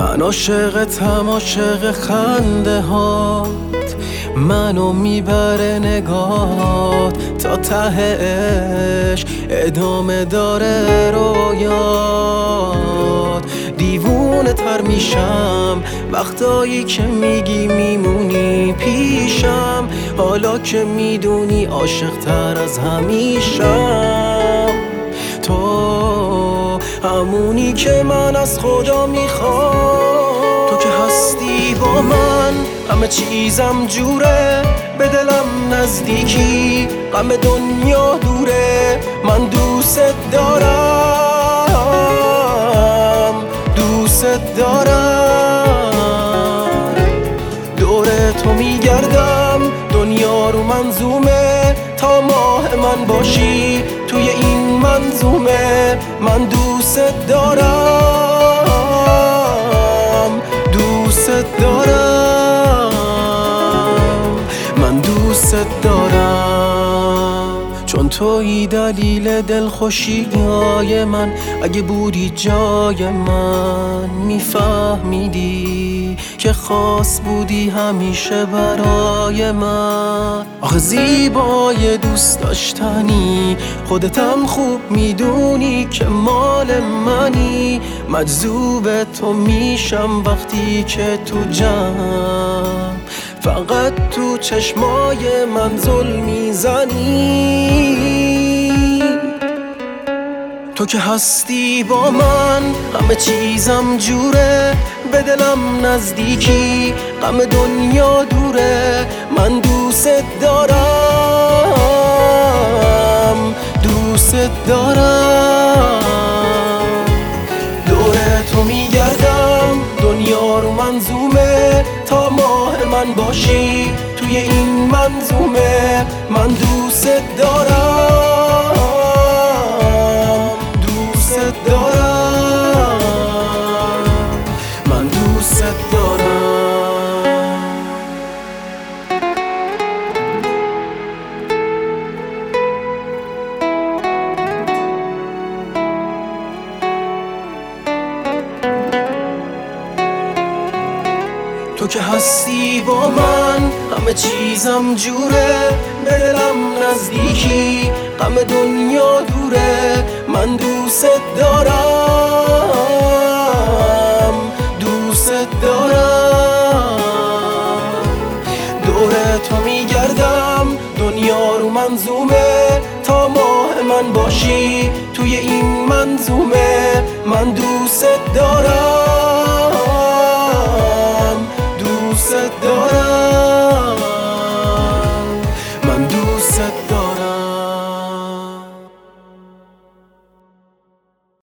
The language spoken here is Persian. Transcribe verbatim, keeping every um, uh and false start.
من عاشقتم، عاشق خنده هات، منو میبره نگات تا ته عشق، ادامه داره رویات. دیوونه تر میشم وقتایی که میگی میمونی پیشم، حالا که میدونی عاشق تر از همیشم. تو همونی که من از خدا میخوام، تو که هستی با من همه چیزم جوره، به دلم نزدیکی غم دنیا دوره. من دوست دارم، دوست دارم، دور تو میگردم، دنیا رو منظومه، تا ماه من باشی توی این منظومه. من دوست دارم، دوست دارم، من دوست دارم، چون تویی دلیل دلخوشیای من. اگه بودی جای من میفهمیدی که خاص بودی همیشه برای من. آخه زیبای دوست داشتنی، خودتم خوب میدونی که مال منی. مجذوب تو میشم وقتی که تو جمع، فقط تو چشمای من زل میزنی. تو که هستی با من همه چیزم جوره، به دلم نزدیکی غم دنیا دوره. من دوست دارم، دوست دارم، دور تو میگردم، دنیا رو منظومه، تا ماه من باشی توی این منظومه. من دوست دارم، دوست دارم، من دوست دارم. تو که هستی با من همه چیزم جوره، به دلم نزدیکی غم دنیا دوره. من دوست دارم، دوست دارم، دور تو میگردم، دنیا رو منظومه، تا ماه من باشی توی این منظومه. من دوست دارم.